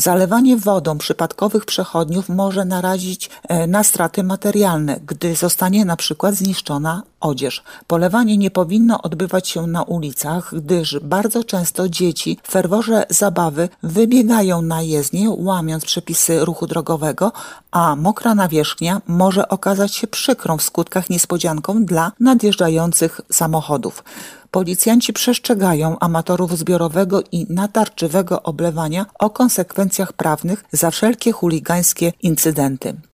Zalewanie wodą przypadkowych przechodniów może narazić na straty materialne, gdy zostanie na przykład zniszczona odzież. Polewanie nie powinno odbywać się na ulicach, gdyż bardzo często dzieci w ferworze zabawy wybiegają na jezdnię, łamiąc przepisy ruchu drogowego, a mokra nawierzchnia może okazać się przykrą w skutkach niespodzianką dla nadjeżdżających samochodów. Policjanci przestrzegają amatorów zbiorowego i natarczywego oblewania o konsekwencjach prawnych za wszelkie chuligańskie incydenty.